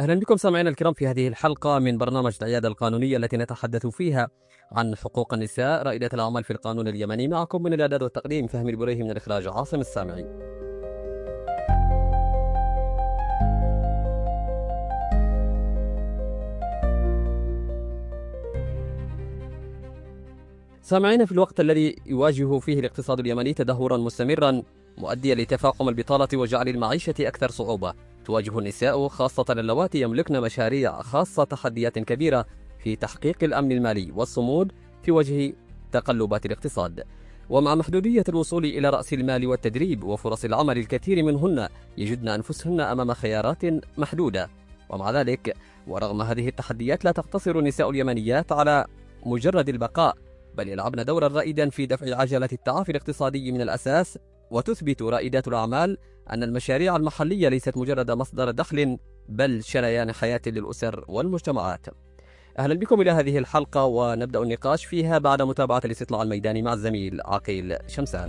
أهلا بكم سامعينا الكرام في هذه الحلقة من برنامج العيادة القانونية التي نتحدث فيها عن حقوق النساء رائدة الأعمال في القانون اليمني. معكم من الإعداد والتقديم فهمي البريهي، من الإخراج عاصم السامعي. سامعينا، في الوقت الذي يواجه فيه الاقتصاد اليمني تدهورا مستمرا مؤديا لتفاقم البطالة وجعل المعيشة أكثر صعوبة، تواجه النساء خاصة اللواتي يملكن مشاريع خاصة تحديات كبيرة في تحقيق الأمن المالي والصمود في وجه تقلبات الاقتصاد. ومع محدودية الوصول إلى رأس المال والتدريب وفرص العمل، الكثير منهن يجدن أنفسهن أمام خيارات محدودة. ومع ذلك ورغم هذه التحديات لا تقتصر النساء اليمنيات على مجرد البقاء، بل يلعبن دورا رائدا في دفع عجلة التعافي الاقتصادي من الأساس. وتثبت رائدات الأعمال أن المشاريع المحلية ليست مجرد مصدر دخل، بل شريان حياة للأسر والمجتمعات. أهلا بكم إلى هذه الحلقة، ونبدأ النقاش فيها بعد متابعة الاستطلاع الميداني مع الزميل عقيل شمسان.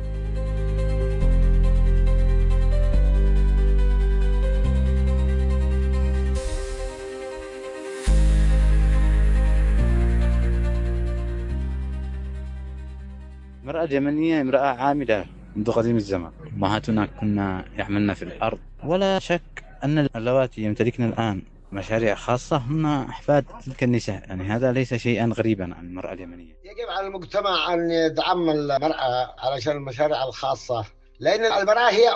المرأة اليمنية امرأة عاملة منذ قديم الزمان. أمهاتنا كنا يعملن في الأرض، ولا شك أن اللواتي يمتلكن الآن مشاريع خاصة هن أحفاد تلك النساء. يعني هذا ليس شيئا غريبا عن المرأة اليمنية. يجب على المجتمع أن يدعم المرأة علشان المشاريع الخاصة، لأن المرأة هي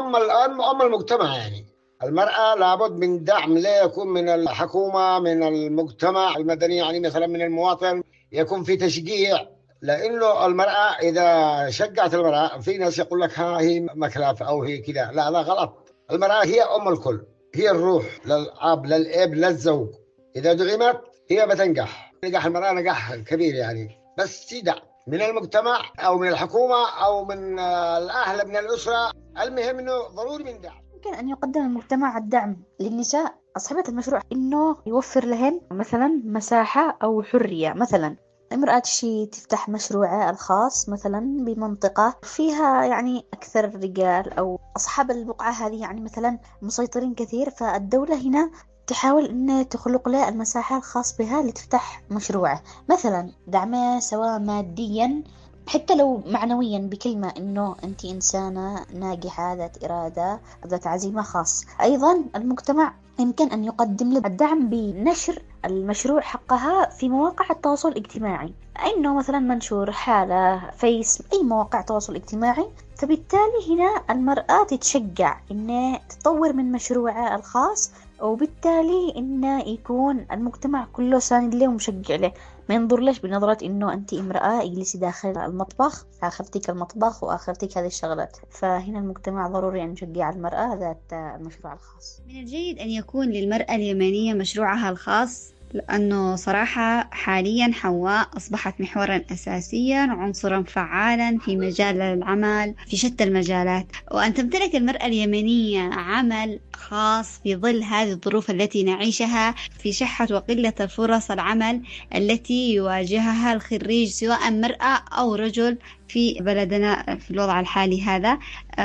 أم المجتمع. يعني المرأة لابد من دعم، لا يكون من الحكومة، من المجتمع المدني، يعني مثلا من المواطن، يكون في تشجيع. لأنه المرأة إذا شجعت المرأة، في ناس يقول لك ها هي مكلف أو هي كذا، لا غلط. المرأة هي أم الكل، هي الروح للأب للأب للزوج. إذا دعمت هي بتنجح. نجاح المرأة نجاح كبير يعني، بس تدعم من المجتمع أو من الحكومة أو من الأهل من الأسرة. المهم إنه ضروري من دعم. يمكن أن يقدم المجتمع الدعم للنساء أصحابات المشروع، إنه يوفر لهن مثلا مساحة أو حرية. مثلا امرأة تفتح مشروعها الخاص مثلا بمنطقة فيها يعني أكثر رجال أو أصحاب البقعة هذه يعني مثلا مسيطرين كثير، فالدولة هنا تحاول أن تخلق لها المساحة الخاص بها لتفتح مشروعه، مثلا دعمها سواء ماديا حتى لو معنويا بكلمة إنه أنت إنسانة ناجحة ذات إرادة ذات عزيمة خاص. أيضا المجتمع يمكن أن يقدم له الدعم بنشر المشروع حقها في مواقع التواصل الاجتماعي، إنه مثلا منشور حالة فيس أي مواقع تواصل اجتماعي. فبالتالي هنا المرأة تتشجع إنها تطور من مشروعها الخاص، وبالتالي إنه يكون المجتمع كله ساند له ومشجع له، ما ينظر ليش بنظرة إنه أنت امرأة اجلسي داخل المطبخ، آخرتك المطبخ وآخرتك هذه الشغلات. فهنا المجتمع ضروري أن يشجع المرأة ذات المشروع الخاص. من الجيد أن يكون للمرأة اليمنية مشروعها الخاص، لأنه صراحة حاليا حواء أصبحت محورا أساسيا وعنصرا فعالا في مجال العمل في شتى المجالات. وأن تمتلك المرأة اليمنية عمل خاص في ظل هذه الظروف التي نعيشها في شحة وقلة الفرص العمل التي يواجهها الخريج سواء مرأة أو رجل في بلدنا في الوضع الحالي هذا.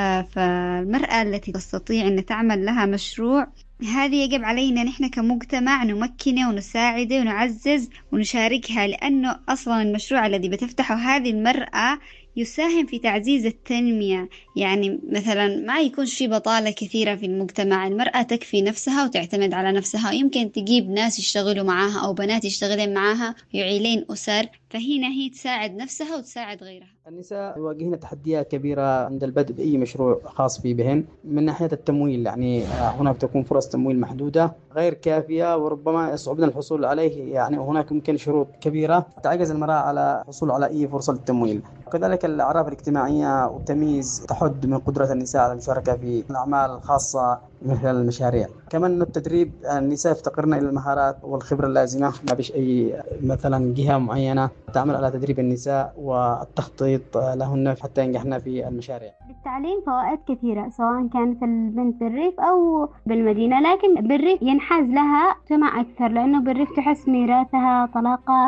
فالمرأة التي تستطيع أن تعمل لها مشروع، هذه يجب علينا نحن كمجتمع نمكنه ونساعده ونعزز ونشاركها، لأنه أصلا المشروع الذي بتفتحه هذه المرأة يساهم في تعزيز التنمية. يعني مثلا ما يكونش في بطالة كثيرة في المجتمع، المرأة تكفي نفسها وتعتمد على نفسها، ويمكن تجيب ناس يشتغلوا معاها أو بنات يشتغلين معاها يعيلين أسر، فهنا هي تساعد نفسها وتساعد غيرها. النساء يواجهن تحديات كبيرة عند البدء بأي مشروع خاص بهن. من ناحية التمويل، يعني هناك تكون فرص تمويل محدودة غير كافية، وربما يصعبنا الحصول عليه. يعني هناك ممكن شروط كبيرة تعجز المرأة على الحصول على أي فرصة للتمويل. وكذلك الأعراف الاجتماعية والتمييز تحد من قدرة النساء على المشاركة في الأعمال الخاصة مثل المشاريع. كمان التدريب، النساء يفتقرن إلى المهارات والخبرة اللازمة. ما فيش أي مثلا جهة معينة تعمل على تدريب النساء والتخطيط لهن حتى ينجحن في المشاريع. للتعليم فوائد كثيرة، سواء كان في البنت بالريف أو بالمدينة، لكن بالريف ينحاز لها مجتمع أكثر، لأنه بالريف تحس ميراثها طلاقة،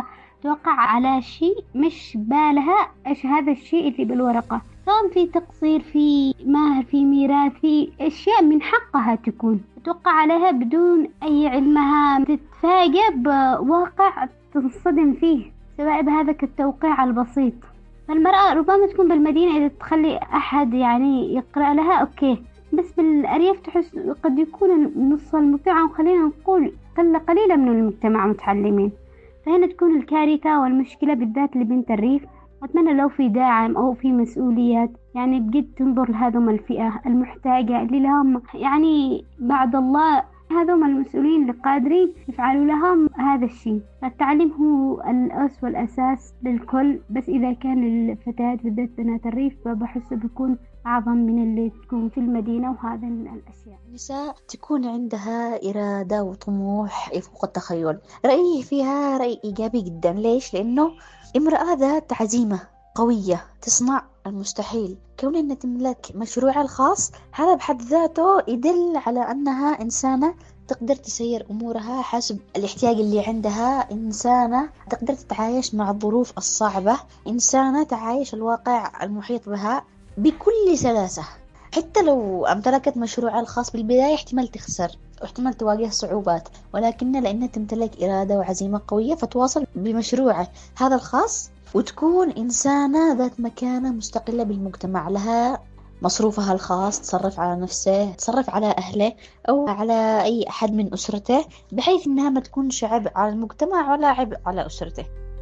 توقع على شيء مش بالها إيش هذا الشيء اللي بالورقة، سواء في تقصير، في ماهر، في ميراث، في أشياء من حقها تكون توقع عليها بدون أي علمها، تتفاجأ بواقع تنصدم فيه سواء بهذا التوقيع البسيط. فالمرأة ربما تكون بالمدينة إذا تخلي أحد يعني يقرأ لها أوكي، بس بالأرياف تحس قد يكون نص المجتمع، وخلينا نقول قليلة من المجتمع متعلمين، فهنا تكون الكارثة والمشكلة بالذات لبنت الريف. أتمنى لو في داعم أو في مسؤوليات يعني بجد تنظر لهذم الفئة المحتاجة اللي لهم يعني بعد الله هذم المسؤولين اللي قادرين يفعلوا لهم هذا الشيء. فالتعليم هو الأس والأساس للكل، بس إذا كان الفتاة بالذات بنات الريف فبحس بيكون أعظم من اللي تكون في المدينة، وهذا من الأشياء. النساء تكون عندها إرادة وطموح يفوق التخيل. رأيي فيها رأي إيجابي جدا. ليش؟ لأنه امرأة ذات عزيمة قوية تصنع المستحيل. كون أنها تملك مشروعها الخاص هذا بحد ذاته يدل على أنها إنسانة تقدر تسير أمورها حسب الاحتياج اللي عندها، إنسانة تقدر تتعايش مع الظروف الصعبة، إنسانة تعايش الواقع المحيط بها بكل سلاسة. حتى لو امتلكت مشروعها الخاص بالبداية احتمال تخسر واحتمال تواجه صعوبات، ولكن لأنها تمتلك إرادة وعزيمة قوية فتواصل بمشروعه هذا الخاص وتكون إنسانة ذات مكانة مستقلة بالمجتمع، لها مصروفها الخاص، تصرف على نفسه، تصرف على أهله أو على أي أحد من أسرته، بحيث أنها ما تكونش عبء على المجتمع ولا عبء على أسرته.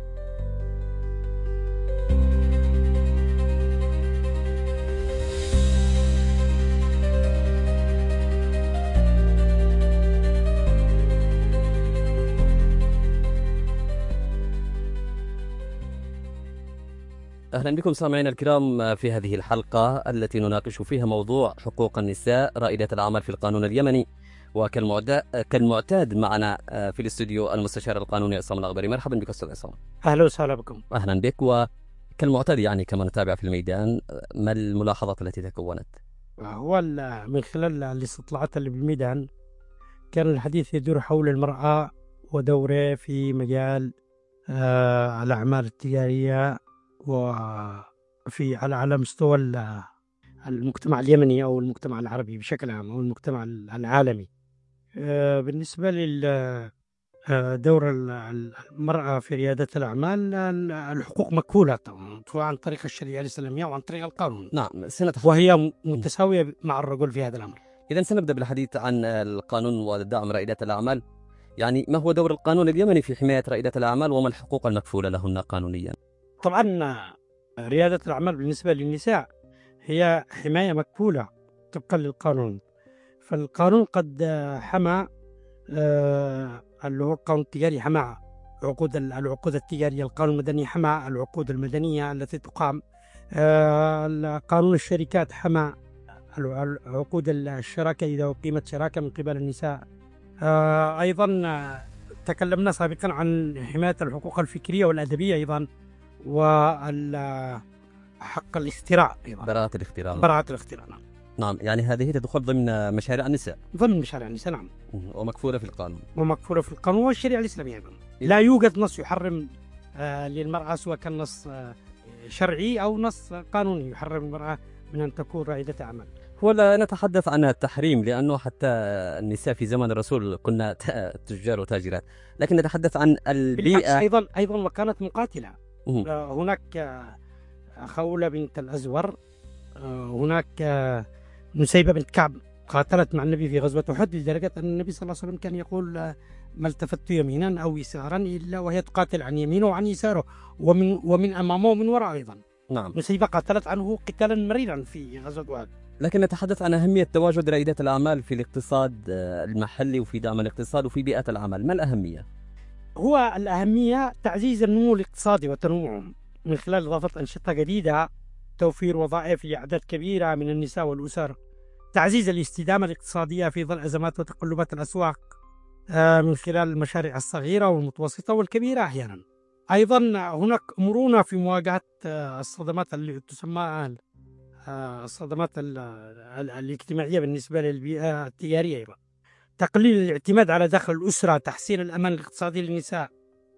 أهلا بكم سامعينا الكرام في هذه الحلقة التي نناقش فيها موضوع حقوق النساء رائدة الأعمال في القانون اليمني. كالمعتاد معنا في الاستوديو المستشار القانوني عصام الأغبري. مرحبا بك أستاذ عصام. أهلا وسهلا بكم. أهلا بك. وكالمعتاد يعني كما نتابع في الميدان، ما الملاحظات التي تكونت؟ هو من خلال الاستطلاعات اللي بالميدان كان الحديث يدور حول المرأة ودوره في مجال الأعمال التجارية وفي على مستوى المجتمع اليمني أو المجتمع العربي بشكل عام أو المجتمع العالمي. بالنسبة لدور المرأة في ريادة الأعمال، الحقوق مكفولة سواء عن طريق الشريعة الإسلامية وعن طريق القانون. نعم، وهي متساوية مع الرجل في هذا الأمر. إذن سنبدأ بالحديث عن القانون ودعم رائدة الأعمال. يعني ما هو دور القانون اليمني في حماية رائدة الأعمال وما الحقوق المكفولة لهن قانونيا؟ طبعا ريادة الأعمال بالنسبة للنساء هي حماية مكفولة طبقا للقانون. فالقانون قد حمى اللي هو القانون التجاري حمى العقود التجارية، القانون المدني حمى العقود المدنية التي تقام، قانون الشركات حمى عقود الشراكة إذا أقيمت شراكة من قبل النساء. أيضا تكلمنا سابقا عن حماية الحقوق الفكرية والأدبية أيضا، وحق الاختراع أيضا، براءة الاختراع. نعم، يعني هذه تدخل ضمن مشاريع النساء. ضمن مشاريع النساء، نعم، ومكفولة في القانون. والشريعة الإسلامية أيضا. لا يوجد نص يحرم للمرأة، سواء كان نص شرعي أو نص قانوني يحرم المرأة من أن تكون رائدة أعمال. ولا نتحدث عن التحريم، لأنه حتى النساء في زمن الرسول كنا تجار وتاجرات، لكن نتحدث عن البيئة. أيضا وكانت مقاتلة. هناك خولة بنت الأزور، هناك نسيبة بنت كعب قاتلت مع النبي في غزوة أحد، لدرجة أن النبي صلى الله عليه وسلم كان يقول ما التفت يمينا أو يسارا إلا وهي تقاتل عن يمينه وعن يساره ومن أمامه ومن وراء أيضا. نعم، نسيبة قاتلت عنه قتالا مريرا في غزوة أحد. لكن نتحدث عن أهمية تواجد رائدة الأعمال في الاقتصاد المحلي وفي دعم الاقتصاد وفي بيئة العمل. ما الأهمية؟ هو الأهمية تعزيز النمو الاقتصادي وتنوعه من خلال إضافة أنشطة جديدة، توفير وظائف لأعداد كبيرة من النساء والأسر، تعزيز الاستدامة الاقتصادية في ظل أزمات وتقلبات الأسواق من خلال المشاريع الصغيرة والمتوسطة والكبيرة أحيانا. أيضا هناك مرونة في مواجهة الصدمات اللي تسمى الصدمات الاجتماعية بالنسبة للبيئة التجارية. أيضا تقليل الاعتماد على داخل الأسرة، تحسين الأمان الاقتصادي للنساء،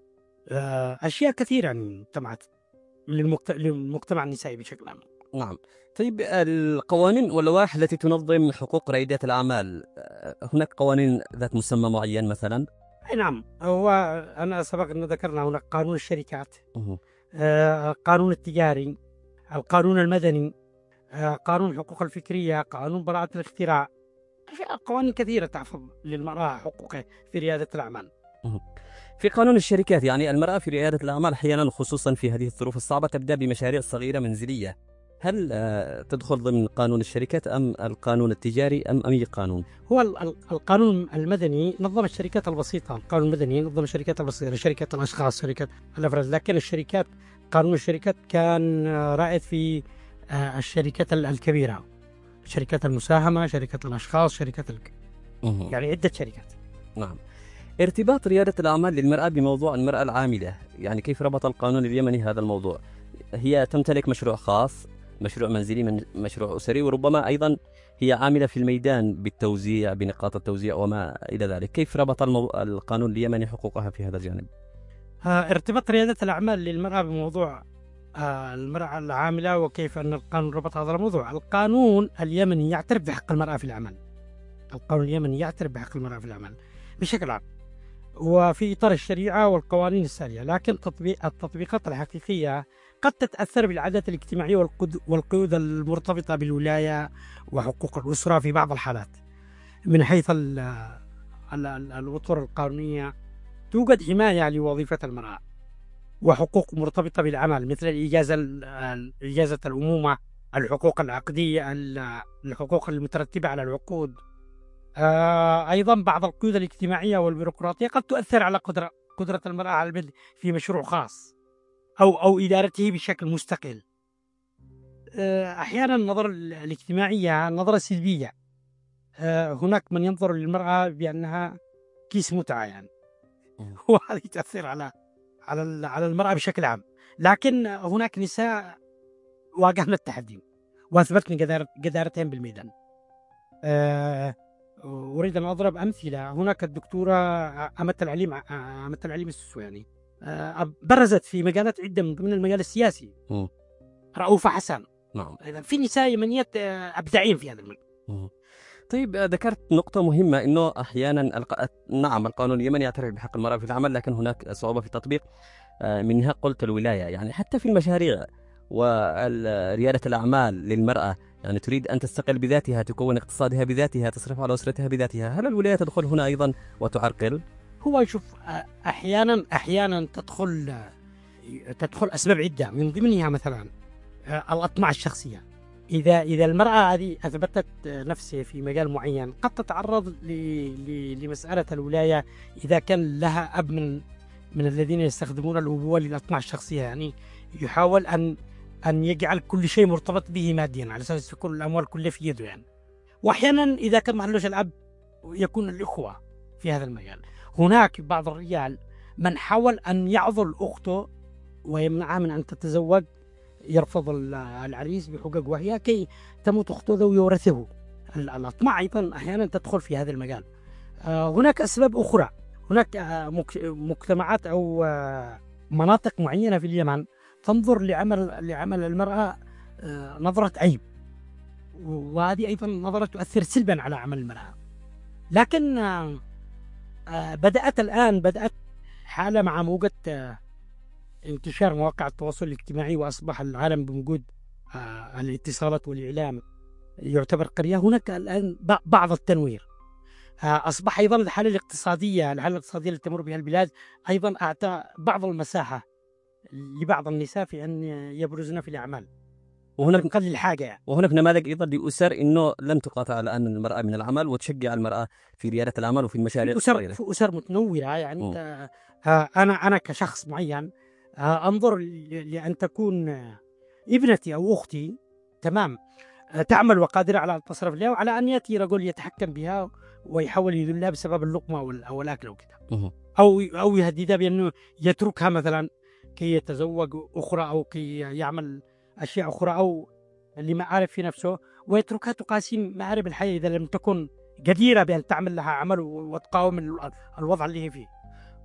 أشياء كثيرة يعني المجتمعات للمجتمع النسائي بشكل عام. نعم. طيب القوانين واللوائح التي تنظم حقوق رائدات الأعمال، هناك قوانين ذات مسمى معين مثلا؟ أي نعم، هو أنا سبق أن ذكرنا هناك قانون الشركات، مه. القانون التجاري، القانون المدني، قانون الحقوق الفكرية، قانون براءة الاختراع. قوانين كثيرة تحفظ للمرأة حقوقها في ريادة الأعمال. مه. في قانون الشركات، يعني المرأة في ريادة الأعمال أحيانا خصوصا في هذه الظروف الصعبة تبدأ بمشاريع صغيرة منزلية. هل تدخل ضمن قانون الشركات أم القانون التجاري أم أي قانون؟ هو القانون المدني نظم الشركات البسيطة، القانون المدني نظم الشركات البسيطة، شركات الأشخاص، شركات الأفراد. لكن الشركات، قانون الشركات كان رائد في الشركات الكبيرة، شركات المساهمة، شركات الأشخاص، شركات يعني عدة شركات. نعم. ارتباط ريادة الأعمال للمرأة بموضوع المرأة العاملة، يعني كيف ربط القانون اليمني هذا الموضوع؟ هي تمتلك مشروع خاص، مشروع منزلي، مشروع أسري، وربما أيضا هي عاملة في الميدان بالتوزيع، بنقاط التوزيع وما إلى ذلك. كيف ربط القانون اليمني حقوقها في هذا الجانب؟ ارتباط ريادة الأعمال للمرأة بموضوع المرأة العاملة، وكيف أن القانون ربط هذا الموضوع. القانون اليمني يعترف بحق المرأة في العمل، القانون اليمني يعترف بحق المرأة في العمل بشكل عام وفي إطار الشريعة والقوانين السارية. لكن التطبيقات الحقيقية قد تتأثر بالعادات الاجتماعية والقيود المرتبطة بالولاية وحقوق الأسرة في بعض الحالات. من حيث الأطر القانونية توجد حماية لوظيفة المرأة وحقوق مرتبطة بالعمل، مثل إجازة الأمومة، الحقوق العقدية، الحقوق المترتبة على العقود. أيضا بعض القيود الاجتماعية والبيروقراطية قد تؤثر على قدرة المرأة على البدء في مشروع خاص أو إدارته بشكل مستقل. أحيانا النظرة الاجتماعية نظرة سلبية، هناك من ينظر للمرأة بأنها كيس متعة يعني، وهذا تأثر على المرأة بشكل عام. لكن هناك نساء واجهن التحدي وأثبتن جدارتهم بالميدان. أريد أن أضرب أمثلة. هناك الدكتورة أمة العليم السوياني، برزت في مجالات عدة من ضمن المجال السياسي. رؤوفة حسن. نعم. في نساء يمنيات أبدعين في هذا المجال. طيب ذكرت نقطة مهمة، إنه أحيانا نعم القانون اليمني يعترف بحق المرأة في العمل، لكن هناك صعوبة في التطبيق، منها قلت الولاية. يعني حتى في المشاريع وريادة الأعمال للمرأة، يعني تريد أن تستقل بذاتها، تكون اقتصادها بذاتها، تصرف على أسرتها بذاتها. هل الولاية تدخل هنا أيضا وتعرقل؟ هو شوف، أحيانا تدخل أسباب عدة، من ضمنها مثلا الأطماع الشخصية. إذا المرأة هذه أثبتت نفسها في مجال معين قد تتعرض لمسألة الولاية، إذا كان لها أب من الذين يستخدمون الأبوة للأطماع الشخصية، يعني يحاول أن يجعل كل شيء مرتبط به ماديا على أساس تكون الأموال كلها في يده يعني. وأحيانا إذا كان محلوش الأب يكون الإخوة في هذا المجال. هناك بعض الرجال من حاول أن يعضل أخته ويمنعها من أن تتزوج، يرفض العريس بحجج وهي كي تموت أخته ويورثه. الأطماع أيضا أحيانا تدخل في هذا المجال. هناك أسباب أخرى. هناك مجتمعات أو مناطق معينة في اليمن تنظر لعمل المرأة نظرة عيب، وهذه أيضا نظرة تؤثر سلبا على عمل المرأة. لكن بدأت حالة مع موجة انتشار مواقع التواصل الاجتماعي، وأصبح العالم بوجود الاتصالات والإعلام يعتبر قرية. هناك الآن بعض التنوير. أصبح أيضا الحالة الاقتصادية التي تمر بها البلاد أيضا أعطى بعض المساحة لبعض النساء في أن يبرزن في الأعمال، وهناك قل الحاجة يعني. وهناك نماذج أيضا لأسر إنه لم تقاطع الآن المرأة من العمل وتشجع المرأة في ريادة الأعمال وفي المشاريع الصغيرة. في أسر متنورة يعني. أنا كشخص معين أنظر لأن تكون ابنتي أو أختي تمام تعمل وقادرة على التصرف لها، وعلى أن يأتي رجل يتحكم بها ويحاول يذلها بسبب اللقمة أو الأكل وكذا، أو يهددها بأنه يتركها مثلا كي يتزوج أخرى أو كي يعمل أشياء أخرى أو لمعارف في نفسه، ويتركها تقاسم معارف الحياة إذا لم تكن جديرة بأن تعمل لها عمل وتقاوم الوضع اللي هي فيه.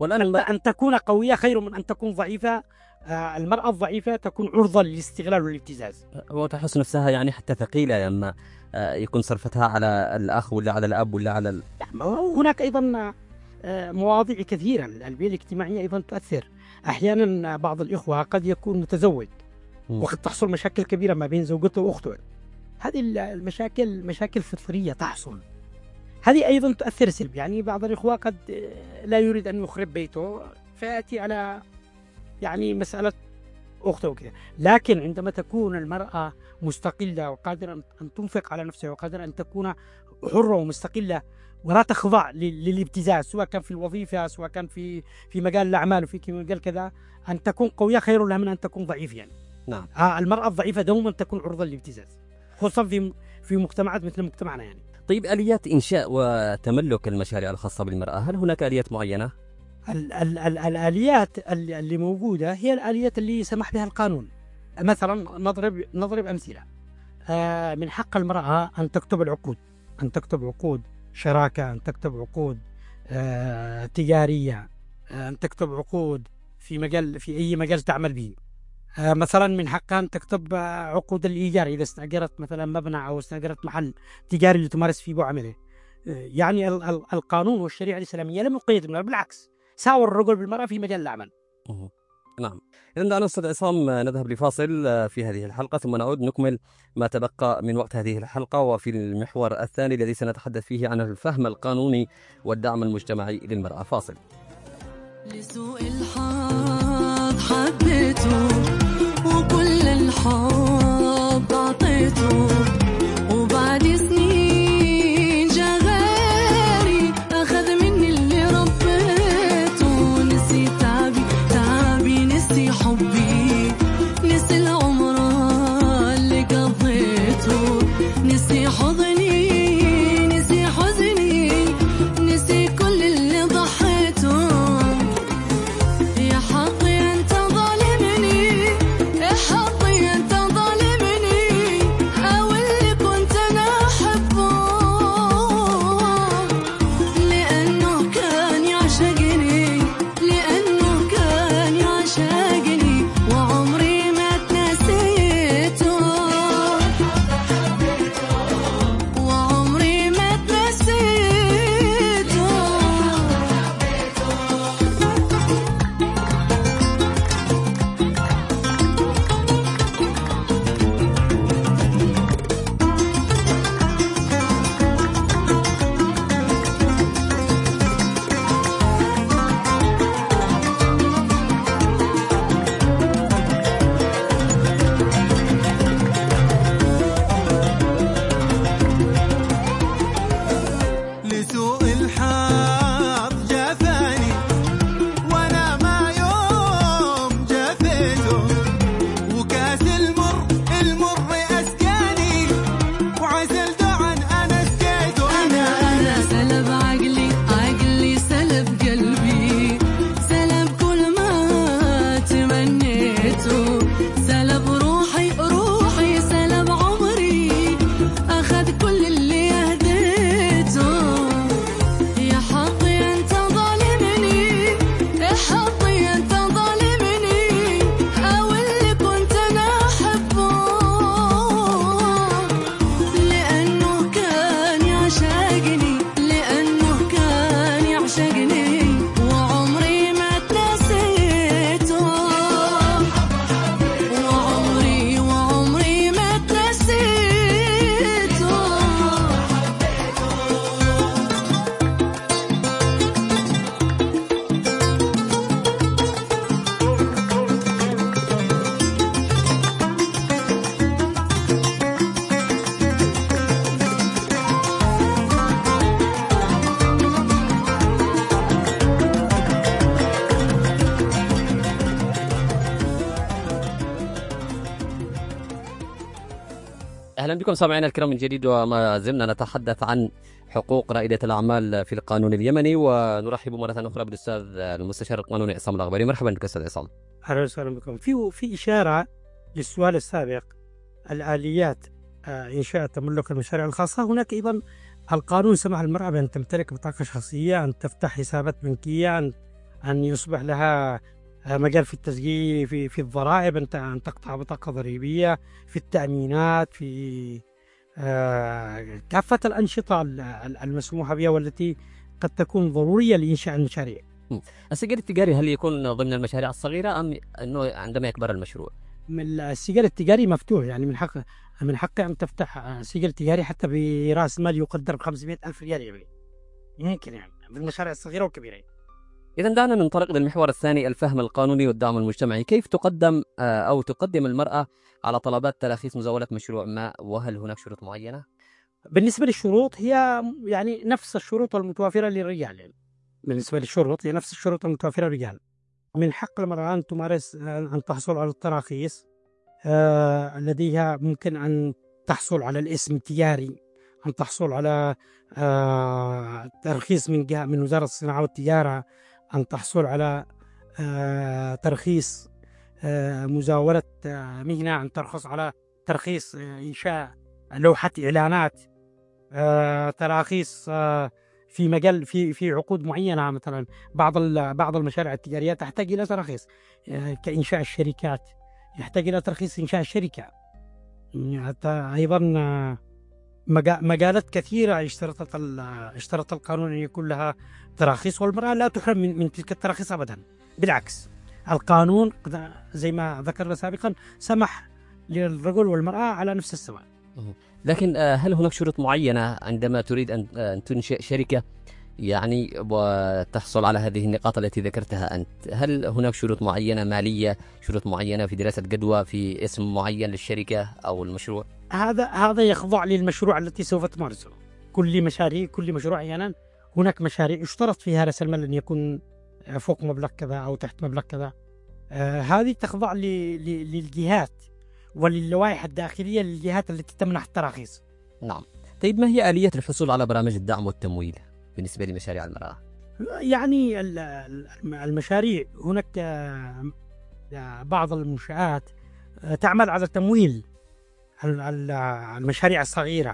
والآن أن تكون قوية خير من أن تكون ضعيفة. المرأة الضعيفة تكون عرضة للاستغلال والابتزاز، وتحس نفسها يعني حتى ثقيلة لما يكون صرفتها على الأخ ولا على الأب ولا على هناك أيضا مواضيع كثيرة. البيئة الاجتماعية أيضا تؤثر. أحيانا بعض الإخوة قد يكون متزوج وقد تحصل مشاكل كبيرة ما بين زوجته وأخته. هذه المشاكل مشاكل فطرية تحصل، هذه أيضا تؤثر سلب. يعني بعض الإخوة قد لا يريد أن يخرب بيته فيأتي على يعني مسألة أخته وكذا. لكن عندما تكون المرأة مستقلة وقادرة أن تنفق على نفسها وقادرة أن تكون حرة ومستقلة ولا تخضع للابتزاز، سواء كان في الوظيفة سواء كان في مجال الأعمال وفي مجال كذا، أن تكون قوية خير لها من أن تكون ضعيفة. يعني نعم. المرأة الضعيفة دوما تكون عرضة للابتزاز، خصوصا في مجتمعات مثل مجتمعنا. يعني طيب، آليات إنشاء وتملك المشاريع الخاصة بالمرأة، هل هناك آليات معينة؟ الآليات اللي موجودة هي الآليات اللي سمح بها القانون. مثلا نضرب أمثلة. من حق المرأة أن تكتب العقود، أن تكتب عقود شراكة، أن تكتب عقود تجارية، أن تكتب عقود في أي مجال تعمل به. مثلا من حقها أن تكتب عقود الإيجار إذا استأجرت مثلا مبنى أو استأجرت محل تجاري لتمارس فيه عمله. يعني القانون والشريعة الإسلامية لم يقيد المرأة، بالعكس ساوى الرجل بالمرأة في مجال العمل. نعم. إذن دعنا أستاذ عصام نذهب لفاصل في هذه الحلقة ثم نعود نكمل ما تبقى من وقت هذه الحلقة، وفي المحور الثاني الذي سنتحدث فيه عن الفهم القانوني والدعم المجتمعي للمرأة. فاصل. لسوء الحظ حبيته وكل الحب عطيته، وبعد سنين جا غيري أخذ مني اللي ربيته، نسي تعبي نسي حبي، نسي العمر اللي قضيته، نسي حضني نسي حزني، نسي كل اللي ضحيته. يا حقي أنت ظالمني، يا حقي أنت ظالمني، أو اللي كنت أنا أحبه، لأنه كان يعشقني، لأنه كان يعشقني، وعمري ما تنسيته، وعمري ما تنسيته. لسوء الحظ جفاني وانا ما يوم جفيته، وكاس المر اسقاني، وعسل دعن انا سقيته. أنا سلب عقلي سلب قلبي، سلب كل ما تمنيته، سلب روحي سلب عمري، أخذ كل اللي أهديته. يا حقي أنت ظالمني، يا حقي أنت ظالمني، أو اللي كنت أنا أحبه، لأنه كان يعشقني، لأنه كان يعشقني، وعمري ما تنسيته، وعمري ما تنسيته. أهلا بكم سامعينا الكرام من جديد، وما زلنا نتحدث عن حقوق رائدة الأعمال في القانون اليمني، ونرحب مرة أخرى بالأستاذ المستشار القانوني عصام الأغبري. مرحبا بك أستاذ عصام. أهلا وسهلا بكم. في إشارة للسؤال السابق، الآليات إنشاء تملك المشاريع الخاصة. هناك أيضا القانون سمح للمرأة بأن تمتلك بطاقة شخصية، أن تفتح حسابات بنكية، أن يصبح لها مجال في التسجيل في الضرائب، أن تقطع بطاقة ضريبية، في التأمينات، في كافة الأنشطة المسموحة بها والتي قد تكون ضرورية لإنشاء المشاريع. السجل التجاري هل يكون ضمن المشاريع الصغيرة أم أنه عندما يكبر المشروع؟ من السجل التجاري مفتوح، يعني من حق أن تفتح سجل تجاري حتى برأس مال يقدر ب500,000 ريال يعني. يمكن يعني بالمشاريع الصغيرة والكبيرة. إذا دعنا ننطلق للمحور الثاني، الفهم القانوني والدعم المجتمعي. كيف تقدم أو تقدم المرأة على طلبات تراخيص مزاولة مشروع ما، وهل هناك شروط معينة؟ بالنسبة للشروط هي يعني نفس الشروط المتوافرة للرجال، يعني بالنسبة للشروط هي نفس الشروط المتوافرة للرجال. من حق المرأة أن تمارس، أن تحصل على التراخيص، لديها ممكن أن تحصل على الاسم التجاري، أن تحصل على ترخيص من جهة من وزارة الصناعة والتجارة، أن تحصل على ترخيص مزاولة مهنة، أن ترخص على ترخيص إنشاء لوحة إعلانات، تراخيص في مجال في عقود معينة. مثلا بعض المشاريع التجارية تحتاج إلى تراخيص كإنشاء الشركات، يحتاج إلى ترخيص إنشاء الشركة. أيضا مجالات كثيرة اشترط القانون أن يكون لها تراخيص، والمرأة لا تحرم من تلك التراخيص أبدا. بالعكس، القانون زي ما ذكرنا سابقا سمح للرجل والمرأة على نفس السواء. لكن هل هناك شروط معينة عندما تريد أن تنشئ شركة يعني وتحصل على هذه النقاط التي ذكرتها أنت؟ هل هناك شروط معينة مالية، شروط معينة في دراسة جدوى، في اسم معين للشركة أو المشروع؟ هذا يخضع للمشروع التي سوف تمارسه. كل مشروع أحيانا هناك مشاريع يشترط فيها رأس المال أن يكون فوق مبلغ كذا أو تحت مبلغ كذا. هذه تخضع للجهات وللوائح الداخلية للجهات التي تمنح التراخيص. نعم. طيب، ما هي آلية الحصول على برامج الدعم والتمويل بالنسبة لمشاريع المرأة؟ يعني المشاريع هناك بعض المنشآت تعمل على تمويل المشاريع الصغيرة،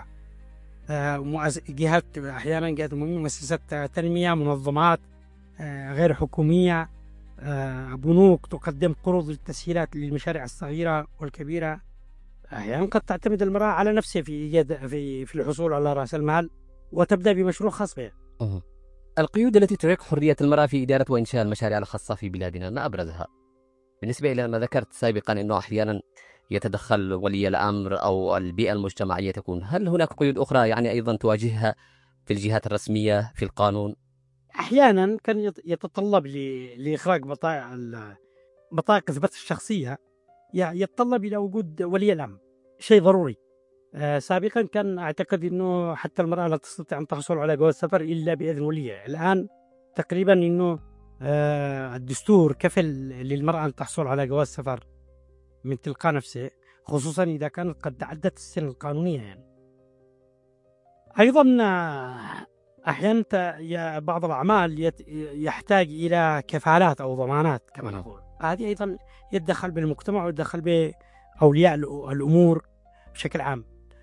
جهات أحيانا جهات مؤسسات تنمية، منظمات غير حكومية، بنوك تقدم قروض للتسهيلات للمشاريع الصغيرة والكبيرة. أحيانا قد تعتمد المرأة على نفسها في الحصول على رأس المال وتبدأ بمشروع خاص بها. القيود التي تعيق حرية المرأة في إدارة وإنشاء المشاريع الخاصة في بلادنا ما أبرزها؟ بالنسبة إلى ما ذكرت سابقا أنه أحيانا يتدخل ولي الأمر أو البيئة المجتمعية تكون، هل هناك قيود أخرى يعني أيضا تواجهها في الجهات الرسمية في القانون؟ أحيانا كان يتطلب لإخراج بطاقة إثبات الشخصية، يتطلب إلى وجود ولي الأمر، شيء ضروري. سابقا كان أعتقد أنه حتى المرأة لا تستطيع أن تحصل على جواز سفر إلا بإذن وليها. الآن تقريبا أنه الدستور كفل للمرأة أن تحصل على جواز سفر من تلقاء نفسه، خصوصا إذا كانت قد تعدت السن القانونية يعني. أيضا أحيانا بعض الأعمال يحتاج إلى كفالات أو ضمانات كما نقول. هذه أيضا يتدخل بالمجتمع ويتدخل بأولياء الأمور بشكل عام.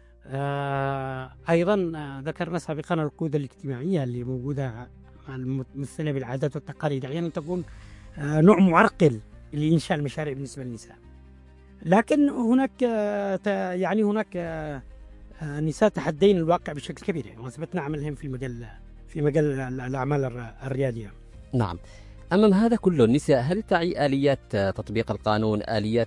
أيضا ذكرنا سابقا القيود الاجتماعية اللي موجودة الممثلة بالعادات والتقاليد، أحيانا تكون نوع معرقل لإنشاء المشاريع بالنسبة للنساء. لكن هناك نساء تحدين الواقع بشكل كبير، يعني وثبتنا عملهم في مجال الأعمال الريادية. نعم. أمام هذا كله النساء، هل تعي آليات تطبيق القانون، آليات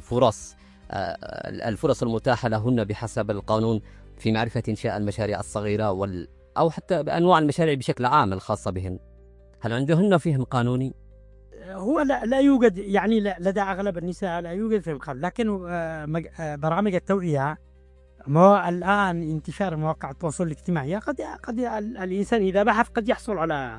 الفرص المتاحة لهن بحسب القانون في معرفة إنشاء المشاريع الصغيرة أو حتى بأنواع المشاريع بشكل عام الخاصة بهن؟ هل عندهن فهم قانوني؟ هو لا يوجد، يعني لدى أغلب النساء لا يوجد فهم قانوني، لكن برامج التوعية الآن انتشار مواقع التواصل الاجتماعي قد الإنسان إذا بحث قد يحصل على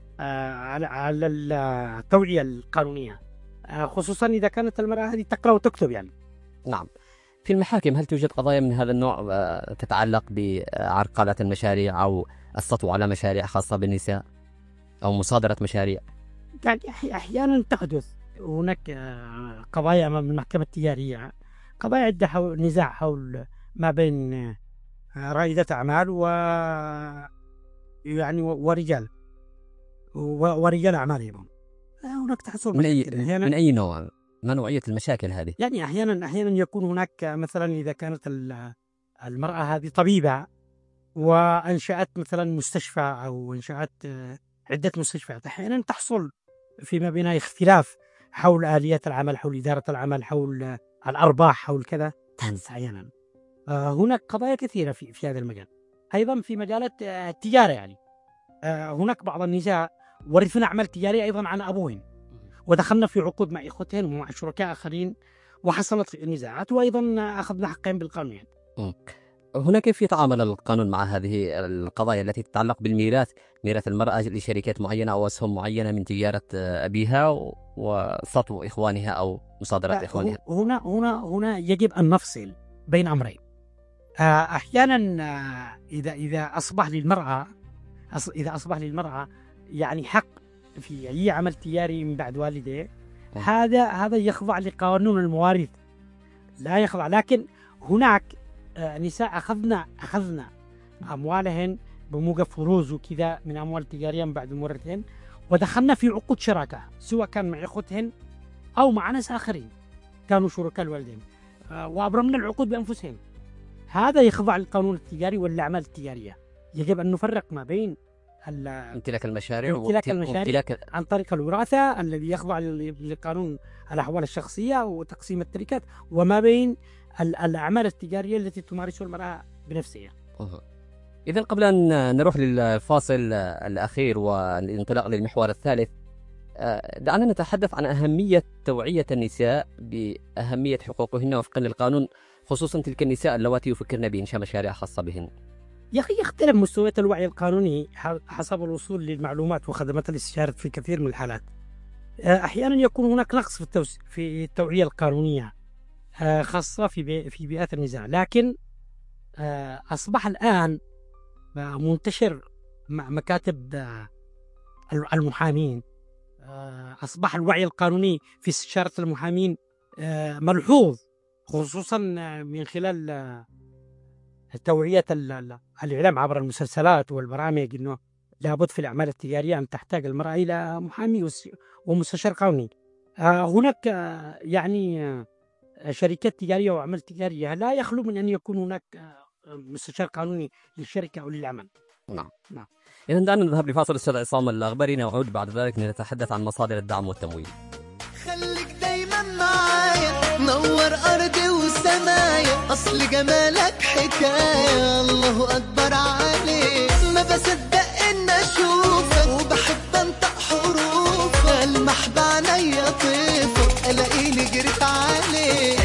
التوعية القانونية، خصوصا إذا كانت المرأة هذه تقرأ وتكتب يعني. نعم. في المحاكم هل توجد قضايا من هذا النوع تتعلق بعرقلة المشاريع أو السطو على مشاريع خاصة بالنساء أو مصادرة مشاريع؟ يعني أحيانا تحدث هناك قضايا أمام المحكمة التجارية، قضايا عدة نزاع حول ما بين رائدة أعمال ورجال أعمال أيضا. هناك تحصل من مشاكل أحيانا. من أي نوع؟ ما نوعية المشاكل هذه؟ يعني أحيانا يكون هناك مثلا إذا كانت المرأة هذه طبيبة وأنشأت مثلا مستشفى أو أنشأت عدة مستشفيات، أحيانا تحصل فيما بينها اختلاف حول آليات العمل، حول إدارة العمل، حول الأرباح، حول كذا تحدث أحيانا. هناك قضايا كثيرة في هذا المجال. أيضا في مجالات التجارة، يعني هناك بعض النساء ورثن أعمال تجارية أيضا عن أبوهن، ودخلنا في عقود مع إخوتهن ومع شركاء آخرين وحصلت نزاعات، وأيضا أخذنا حقهم بالقانون يعني. هنا كيف يتعامل القانون مع هذه القضايا التي تتعلق بالميراث، ميراث المرأة لشركات معينة أو أسهم معينة من تجارة أبيها وسطو إخوانها أو مصادرات إخوانها؟ هنا يجب أن نفصل بين أمرين. أحيانا إذا أصبح للمرأة يعني حق في أي عمل تجاري من بعد والديه، هذا يخضع لقانون المواريث، لا يخضع. لكن هناك نساء أخذنا أموالهن بموجب فروز وكذا من أموال تجارية من بعد مرتين، ودخلنا في عقود شراكة سواء كان مع إخوتهن أو مع ناس آخرين كانوا شركاء الوالدين، وأبرمنا العقود بأنفسهم. هذا يخضع للقانون التجاري والأعمال التجارية. يجب أن نفرق ما بين امتلاك المشاريع عن طريق الوراثة الذي يخضع لقانون الأحوال الشخصية وتقسيم التركات، وما بين الأعمال التجارية التي تمارسها المرأة بنفسها. إذا قبل أن نروح للفاصل الأخير والانطلاق للمحور الثالث، دعنا نتحدث عن أهمية توعية النساء بأهمية حقوقهن وفقا للقانون، خصوصا تلك النساء اللواتي يفكرن بإنشاء مشاريع خاصة بهن. يا أخي يختلف مستويات الوعي القانوني حسب الوصول للمعلومات وخدمات الاستشارة في كثير من الحالات. أحيانا يكون هناك نقص في التوعية القانونية خاصة في بيئات النزاع، لكن أصبح الآن منتشر مع مكاتب المحامين. أصبح الوعي القانوني في استشارة المحامين ملحوظ، خصوصا من خلال توعية الإعلام عبر المسلسلات والبرامج، إنه لابد في الأعمال التجارية أن تحتاج المرأة إلى محامي ومستشار قانوني. هناك يعني شركات تجارية وأعمال تجارية لا يخلو من أن يكون هناك مستشار قانوني للشركة أو للعمل. نعم. إذا دعنا نذهب لفاصل أستاذ عصام الأخباري، نعود بعد ذلك لنتحدث عن مصادر الدعم والتمويل. خليك دايما معايا، نور أرضي وسمايا، أصل جمالك حكاية، الله أكبر عليك، ما بصدق إن أشوفك وبحب أنطق حروفك، ألمح بعينيا طيفك، ألاقيني جريت عليك،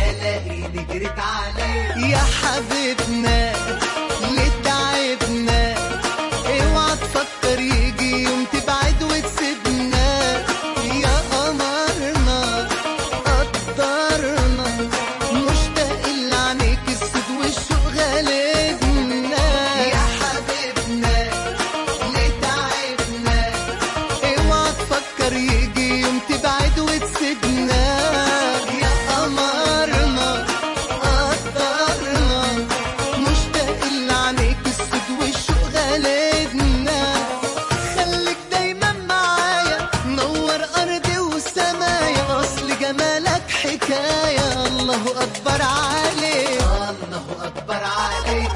يا حبيبنا ليه تعبنا، اوعى تفكر يجي يوم تبعد وتسيبنا، يا قمرنا قدرنا، مشتاق لعينيك السود والشوق غالبنا، يا حبيبنا ليه تعبنا، اوعى تفكر يجي يوم تبعد وتسيبنا، يا قمرنا قدرنا، مشتاق لعينيك السود والشوق غالبنا، خليك دايما معايا، نور أرضي وسمايا، أصل جمالك حكاية، الله أكبر عليك، الله أكبر عليك.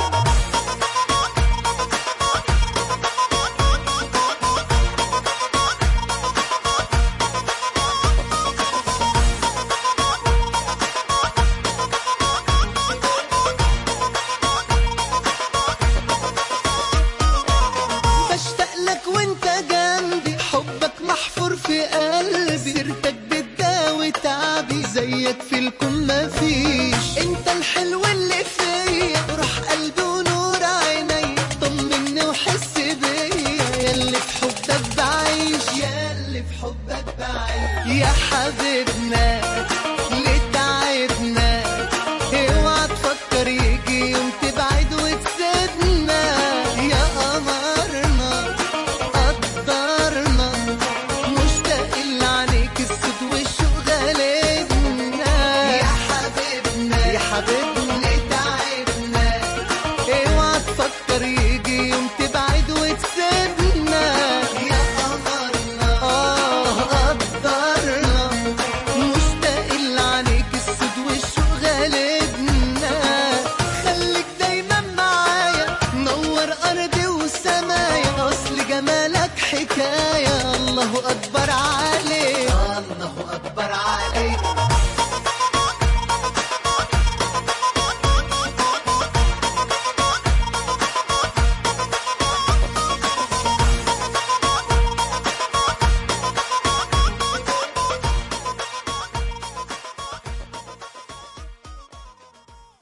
بشتاق لك وانت جنبي، حبك محفور في قلبي، سيرتك بتداوي تعبي، زيك في الكون مفيش، انت الحلو اللي فيا، روح قلبي ونور عيني، طمني وحس بيا، ياللي في حبك بعيش، ياللي في حبك بعيش، يا حبيبنا ليه تعبنا، اوعى تفكر يجي يوم تبعد وتسيبنا، يا قمرنا قدرنا، مشتاق لعينيك السود والشوق غالبنا، يا حبيبنا يا حبيبنا ليه تعبنا، اوعى تفكر يجي يوم تبعد وتسيبنا، يا قمرنا قدرنا،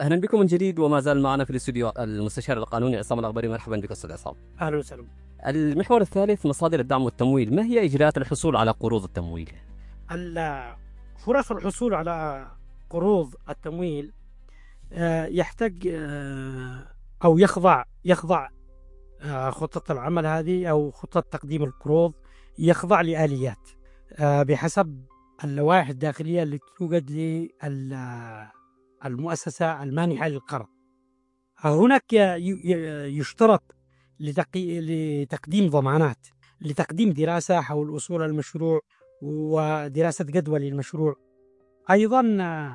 أهلا بكم من جديد، وما زال معنا في الاستوديو المستشار القانوني عصام الأخباري. مرحبا بك أستاذ عصام. أهلا وسهلا. المحور الثالث مصادر الدعم والتمويل. ما هي إجراءات الحصول على قروض التمويل؟ فرص الحصول على قروض التمويل يحتاج أو يخضع خطة العمل هذه أو خطة تقديم القروض يخضع لآليات بحسب اللوائح الداخلية اللي توجد للمؤسسة المانحة للقرض. هناك يشترط لتقديم ضمانات، لتقديم دراسة حول أصول المشروع ودراسة جدوى للمشروع. أيضا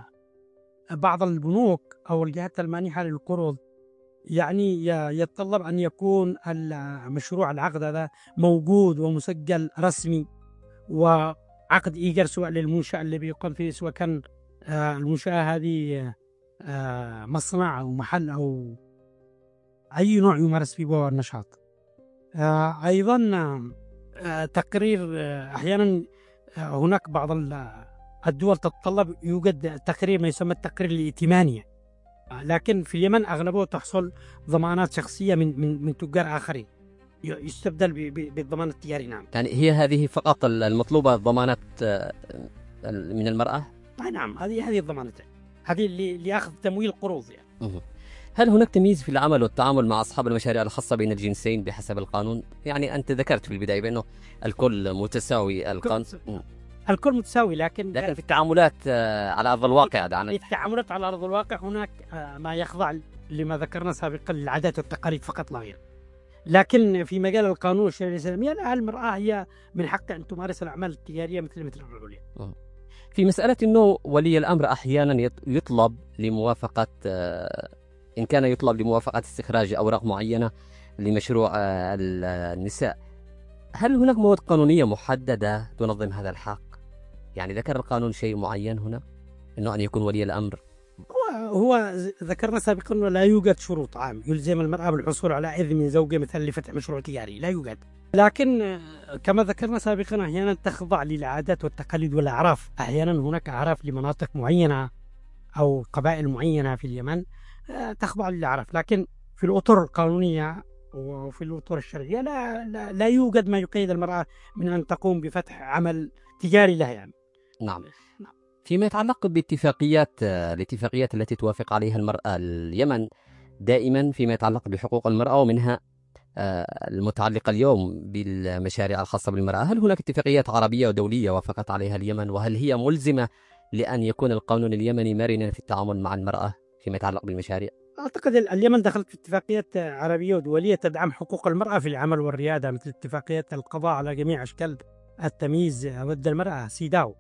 بعض البنوك أو الجهات المانحة للقروض يعني يتطلب أن يكون المشروع العقد هذا موجود ومسجل رسمي، وعقد إيجار سواء للمنشأة اللي بيقام فيه، سواء كان المنشأة هذه مصنع أو محل أو أي نوع يمارس فيه النشاط. أيضا تقرير، أحيانا هناك بعض الدول تتطلب يوجد تقرير ما يسمى التقرير الائتماني، لكن في اليمن أغلبه تحصل ضمانات شخصية من تجار آخرين يستبدل بالضمان التجاري. نعم، يعني هي هذه فقط المطلوبة، ضمانات من المرأة؟ نعم، هذه الضمانات، هذه اللي أخذ تمويل قروض يعني. هل هناك تمييز في العمل والتعامل مع أصحاب المشاريع الخاصة بين الجنسين بحسب القانون؟ يعني أنت ذكرت في البداية بأنه الكل متساوي، الكل متساوي، لكن في التعاملات على أرض الواقع في التعاملات على أرض الواقع هناك ما يخضع لما ذكرنا سابقا للعادات والتقاليد فقط لا غير. لكن في مجال القانون والشريعة الإسلامية المرأة هي من حقها أن تمارس الأعمال التجارية مثل الرجل. في مسألة أنه ولي الأمر أحيانا يطلب لموافقة، إن كان يطلب لموافقة استخراج أوراق معينة لمشروع النساء، هل هناك مواد قانونية محددة تنظم هذا الحق؟ يعني ذكر القانون شيء معين هنا أنه أن يكون ولي الأمر؟ هو ذكرنا سابقا أنه لا يوجد شروط عام يلزم المرأة بالحصول على إذن من زوجها مثلا لفتح مشروع تجاري، لا يوجد. لكن كما ذكرنا سابقا أحيانا تخضع للعادات والتقاليد والأعراف. أحيانا هناك أعراف لمناطق معينة أو قبائل معينة في اليمن تخضع للأعراف، لكن في الأطر القانونية وفي الأطر الشرعية لا يوجد ما يقيد المرأة من أن تقوم بفتح عمل تجاري لها يعني. نعم. فيما يتعلق الاتفاقيات التي توافق عليها المرأة اليمن دائما فيما يتعلق بحقوق المرأة، ومنها المتعلقة اليوم بالمشاريع الخاصة بالمرأة، هل هناك اتفاقيات عربية ودولية وافقت عليها اليمن؟ وهل هي ملزمة لأن يكون القانون اليمني مرنا في التعامل مع المرأة فيما يتعلق بالمشاريع؟ أعتقد اليمن دخلت في اتفاقيات عربية ودولية تدعم حقوق المرأة في العمل والريادة، مثل اتفاقية القضاء على جميع أشكال التمييز ضد المرأة سيداو.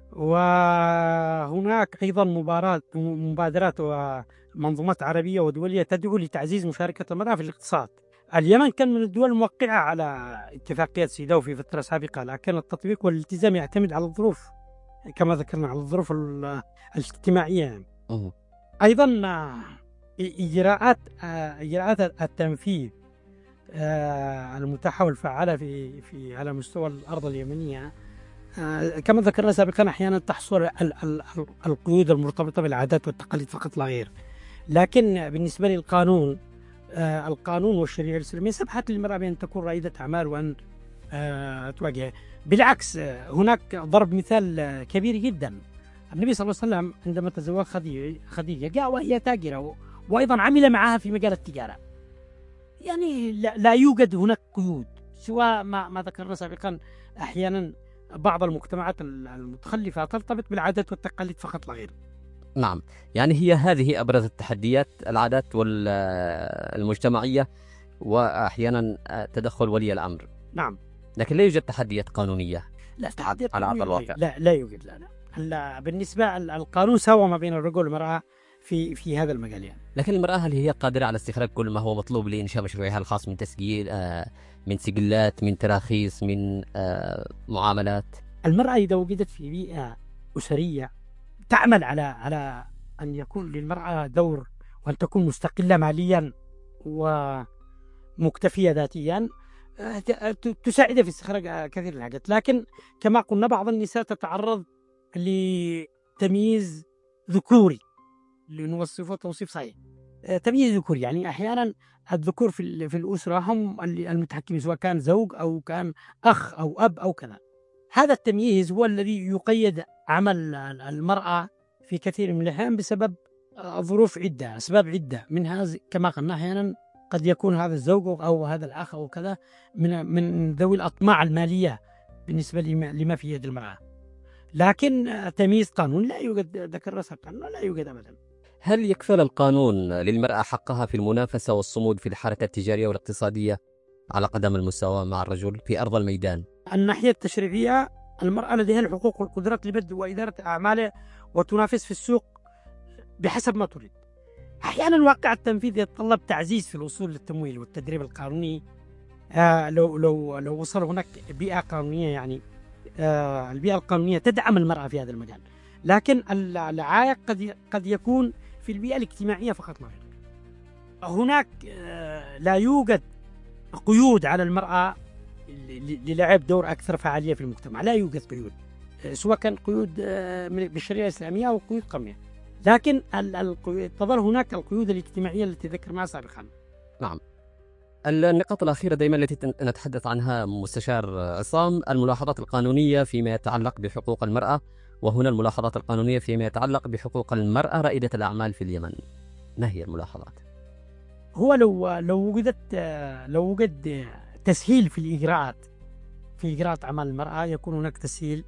وهناك أيضا مبادرات ومنظومات عربية ودولية تدعو لتعزيز مشاركة المرأة في الاقتصاد. اليمن كان من الدول الموقعة على اتفاقية سيداو في فترة سابقة، لكن التطبيق والالتزام يعتمد على الظروف كما ذكرنا، على الظروف الاجتماعية. أيضا إجراءات التنفيذ المتاحة والفعالة في على مستوى الأرض اليمنية كما ذكرنا سابقا أحيانا تحصل القيود المرتبطة بالعادات والتقاليد فقط لا غير. لكن بالنسبة للقانون، القانون والشريعة الإسلامية سمحت للمرأة بأن تكون رائدة أعمال وأن تواجه. بالعكس، هناك ضرب مثال كبير جدا. النبي صلى الله عليه وسلم عندما تزوج خديجة جاء وهي تاجرة، وأيضا عمل معها في مجال التجارة. يعني لا يوجد هناك قيود، سواء ما ذكرنا سابقا أحيانا بعض المجتمعات المتخلفة ترتبط بالعادات والتقاليد فقط لا غير. نعم، يعني هي هذه أبرز التحديات، العادات والمجتمعية، وأحيانا تدخل ولي الأمر. نعم، لكن لا يوجد تحديات قانونية. لا تحديات على أرض الواقع، لا يوجد. لا بالنسبة القانون سوى ما بين الرجل والمرأة في هذا المجال يعني. لكن المرأة هل هي قادرة على استخراج كل ما هو مطلوب لإنشاء مشروعها الخاص من تسجيل، من سجلات، من تراخيص، من معاملات؟ المرأة إذا وجدت في بيئة أسرية تعمل على أن يكون للمرأة دور وأن تكون مستقلة ماليا ومكتفية ذاتيا، تساعد في استخراج كثير من الحاجات. لكن كما قلنا بعض النساء تتعرض لتمييز ذكوري لنوصفه توصيف صحيح. تمييز ذكور، يعني أحيانا الذكور في الأسرة هم المتحكمين، سواء كان زوج أو كان أخ أو أب أو كذا. هذا التمييز هو الذي يقيد عمل المرأة في كثير من الأحيان بسبب ظروف عدة، أسباب عدة، منها كما قلنا أحيانا قد يكون هذا الزوج أو هذا الأخ أو كذا من ذوي الأطماع المالية بالنسبة لما في يد المرأة. لكن تمييز قانون لا يوجد، ذكر رأس القانون لا يوجد أبدا. هل يكفل القانون للمرأة حقها في المنافسة والصمود في الحركة التجارية والاقتصادية على قدم المساواة مع الرجل في أرض الميدان؟ الناحية التشريعية المرأة لديها الحقوق والقدرات لبدء وإدارة أعمالها وتنافس في السوق بحسب ما تريد. أحيانا الواقع التنفيذي يتطلب تعزيز في الوصول للتمويل والتدريب القانوني. لو وصل هناك بيئة قانونية، يعني البيئة القانونية تدعم المرأة في هذا المجال، لكن العائق قد يكون في البيئة الاجتماعية فقط لا غير. هناك لا يوجد قيود على المرأة للعب دور أكثر فعالية في المجتمع، لا يوجد قيود، سواء كان قيود بالشريعة الإسلامية أو قيود قومية، لكن تظل هناك القيود الاجتماعية التي ذكرناها سابقا. نعم. النقاط الأخيرة دائما التي نتحدث عنها مستشار عصام، الملاحظات القانونية فيما يتعلق بحقوق المرأة، وهنا الملاحظات القانونية فيما يتعلق بحقوق المرأة رائدة الأعمال في اليمن، ما هي الملاحظات؟ هو لو وجد تسهيل في الإجراءات، في إجراءات أعمال المرأة، يكون هناك تسهيل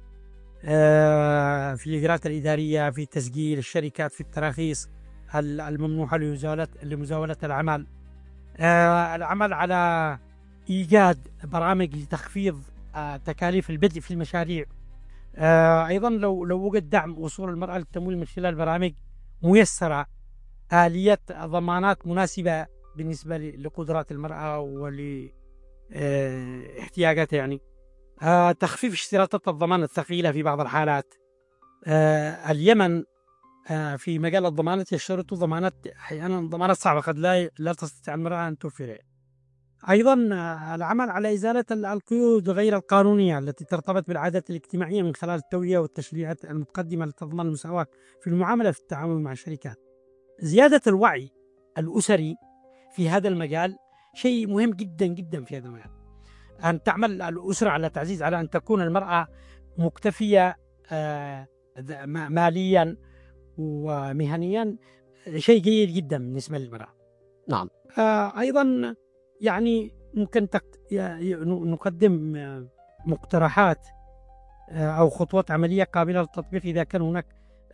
في الإجراءات الإدارية، في تسجيل الشركات، في التراخيص الممنوحة لمزاولة العمل، العمل على إيجاد برامج لتخفيض تكاليف البدء في المشاريع. أيضا لو وجد دعم وصول المرأة للتمويل من خلال برامج ميسرة، آلية ضمانات مناسبة بالنسبة لقدرات المرأة ولاحتياجاتها، يعني تخفيف اشتراطات الضمان الثقيلة في بعض الحالات. اليمن في مجال الضمانات يشترط ضمانات، أحيانا ضمانات صعبة قد لا تستطيع المرأة أن توفرها. أيضا العمل على إزالة القيود غير القانونية التي ترتبط بالعادات الاجتماعية من خلال التوعية والتشريعات المتقدمة لتضمن المساواة في المعاملة في التعامل مع الشركات. زيادة الوعي الأسري في هذا المجال شيء مهم جدا جدا في هذا المجال. أن تعمل الأسرة على تعزيز على أن تكون المرأة مكتفية ماليا ومهنيا، شيء جيد جدا بالنسبة للمرأة. نعم. أيضا يعني ممكن نقدم مقترحات أو خطوات عملية قابلة للتطبيق إذا كان هناك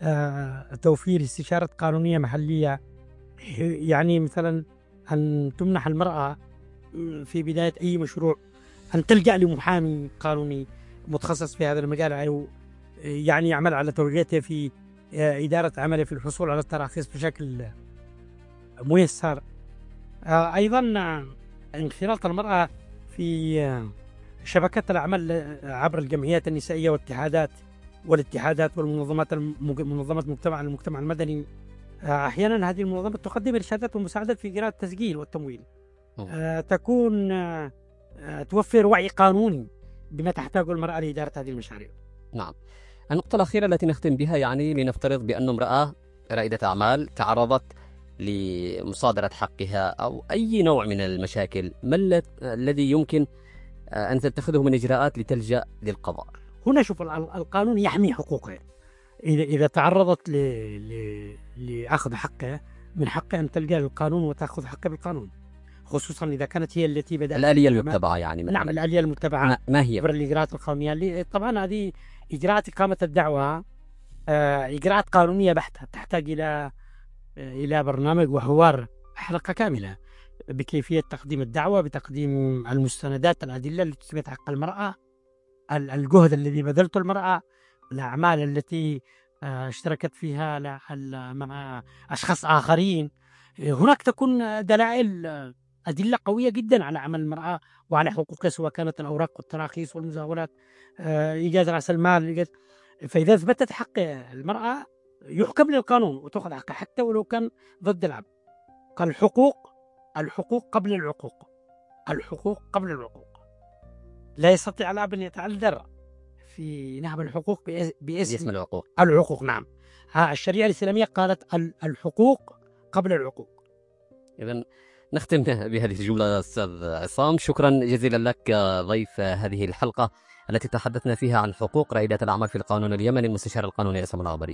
توفير استشارة قانونية محلية، يعني مثلا أن تمنح المرأة في بداية أي مشروع أن تلجأ لمحامي قانوني متخصص في هذا المجال، أو يعني يعمل على توجيهها في إدارة عمله في الحصول على التراخيص بشكل ميسر. أيضا انخراط المرأة في شبكات العمل عبر الجمعيات النسائية والاتحادات والمنظمات المجتمع المدني. أحيانا هذه المنظمات تقدم إرشادات ومساعدات في إجراء التسجيل والتمويل، تكون توفر وعي قانوني بما تحتاجه المرأة لإدارة هذه المشاريع. نعم. النقطة الأخيرة التي نختم بها، يعني لنفترض بأن امرأة رائدة أعمال تعرضت لمصادرة حقها أو أي نوع من المشاكل، ما الذي يمكن أن تتخذه من إجراءات لتلجأ للقضاء؟ هنا شوف، القانون يحمي حقوقها. إذا تعرضت لأخذ حقها، من حقها أن تلجأ للقانون وتأخذ حقها بالقانون، خصوصا إذا كانت هي التي بدأت. الآلية المتبعة يعني نعم، الآلية المتبعة ما هي؟ الإجراءات القانونية. طبعا هذه إجراءات إقامة الدعوة إجراءات قانونية بحتة، تحتاج إلى برنامج وحوار، حلقة كاملة بكيفية تقديم الدعوة، بتقديم المستندات، الأدلة التي تثبت حق المرأة، الجهد الذي بذلته المرأة، الأعمال التي اشتركت فيها مع أشخاص آخرين. هناك تكون دلائل، أدلة قوية جدا على عمل المرأة وعلى حقوقها، سواء كانت الأوراق والتراخيص والمزاولات، إيجاد رأس المال. فإذا ثبتت حق المرأة يحكم للقانون وتأخذ حقها حتى ولو كان ضد العبد. الحقوق قبل العقوق. لا يستطيع الأب أن يتعذر في نعم الحقوق باسم العقوق. العقوق. نعم، الشريعة الإسلامية قالت الحقوق قبل العقوق. إذن نختم بهذه الجملة أستاذ عصام. شكرا جزيلا لك ضيف هذه الحلقة التي تحدثنا فيها عن حقوق رائدة الأعمال في القانون اليمني المستشار القانوني عصام العبري.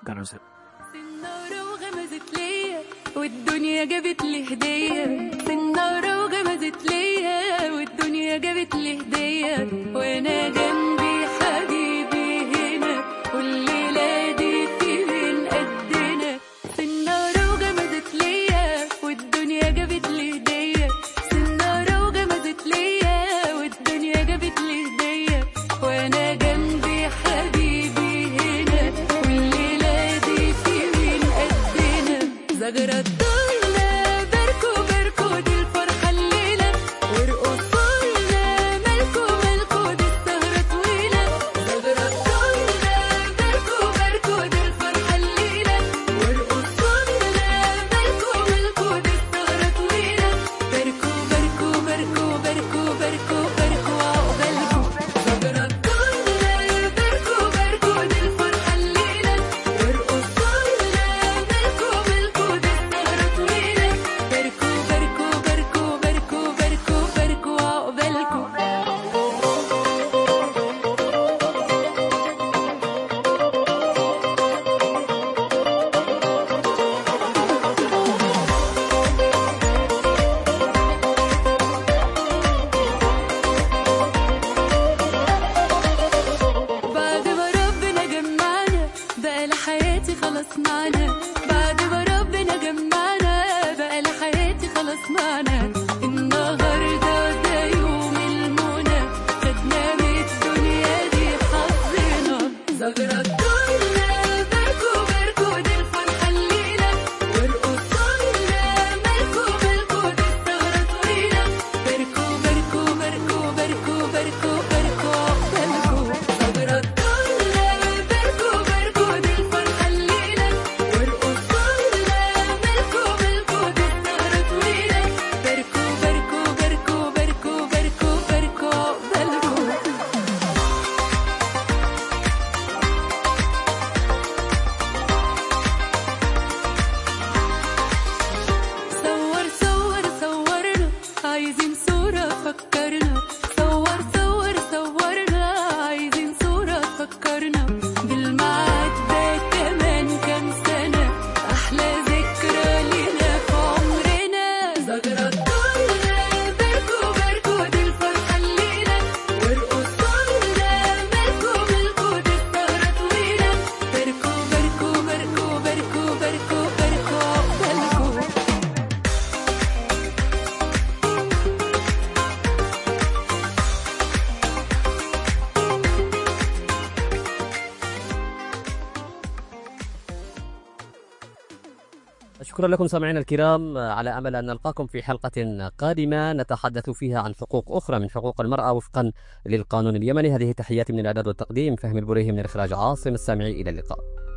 النار وغمزت ليا والدنيا جابت لي هدية، في النار وغمزت ليا والدنيا جابت لي هدية، وانا جنبي حبيبي هنا والليلة دي في بين قدنا. في النار وغمزت ليا والدنيا جابت لي هدية، في النار وغمزت ليا والدنيا جابت لي هدية، وانا جنبي حبيبي هنا والليلة دي في بين قدنا. زغرة الدنيا باركو باركو دي الفرحة الليلة، وارقصوا لنا مالكو مالكو دي السهرة طويلة. زغرة الدنيا باركو باركو دي الفرحة الليلة، وارقصوا لنا مالكو مالكو دي السهرة طويلة. باركو باركو باركو باركو باركو باركو عقبالكو. زغرة الدنيا باركو باركو دي الفرحة الليلة، وارقصوا لنا مالكو مالكو دي السهرة طويلة. باركو باركو باركو باركو باركو باركو عقبالكو. بعد ما ربنا جمعنا بقى لحياتي خلاص معنا، بعد ما ربنا جمعنا بقى لحياتي خلاص معنا. النهارده ده يوم المنى، خدنا من الدنيا دي حظنا. زغرة الدنيا باركو باركو دي الفرحة الليلة، وارقصوا لنا مالكو مالكو دي السهرة طويلة. باركو باركو باركو باركو باركو باركو عقبالكو. زغرة الدنيا باركو باركو دي الفرحة الليلة، وارقصوا لنا مالكو مالكو دي السهرة طويلة. باركو باركو باركو باركو باركو باركو عقبالكو. صور صور صورنا عايزين صورة فكرنا، صور صور صورنا عايزين صورة فكرنا. بالميعاد ده كمان كام سنة، أحلى ذكرى لينا في عمرنا. زغرة الدنيا باركو باركو دي الفرحة الليلة، وارقصوا لنا مالكو مالكو دي السهرة طويلة. باركو باركو باركو باركو باركو باركو عقبالكو. شكرا لكم سامعينا الكرام، على أمل أن نلقاكم في حلقة قادمة نتحدث فيها عن حقوق أخرى من حقوق المرأة وفقا للقانون اليمني. هذه تحياتي من الإعداد والتقديم، فهمي البريهي، من الإخراج عاصم السامعي. إلى اللقاء.